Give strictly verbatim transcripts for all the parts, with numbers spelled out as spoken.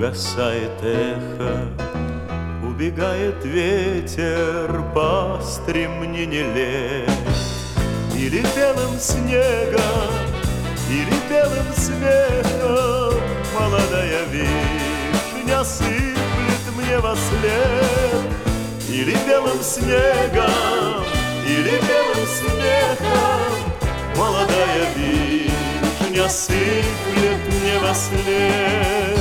угасает эхо, убегает ветер по стремнине лет. Или белым снегом, или белым смехом молодая вишня сыплет мне во след. Или белым снегом, или белым смехом молодая вишня сыплет мне во след.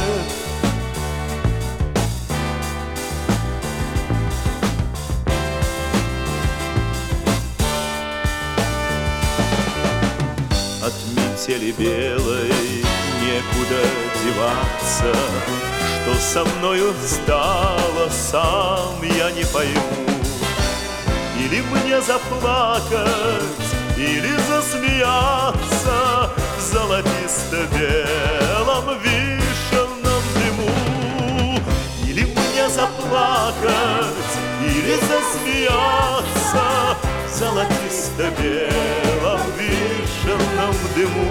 От метели белой некуда деваться, что со мною стало, сам я не пойму. Или мне заплакать, или засмеяться в золотисто-белом вишенном дыму. Или мне заплакать, или засмеяться в золотисто-белом вишенном дыму.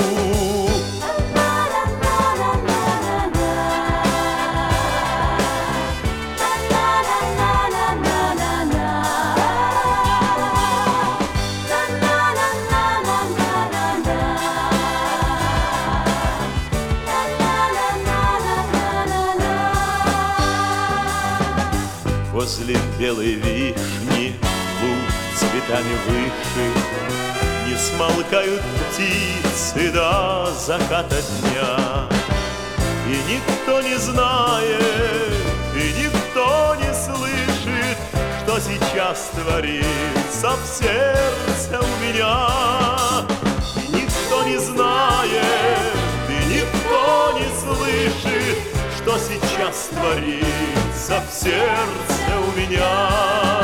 Возле белой вишни луг цветами выше не смолкают птицы до заката дня. И никто не знает, и никто не слышит, что сейчас творится в сердце у меня. И никто не знает, и никто не слышит, что сейчас творится в сердце у меня.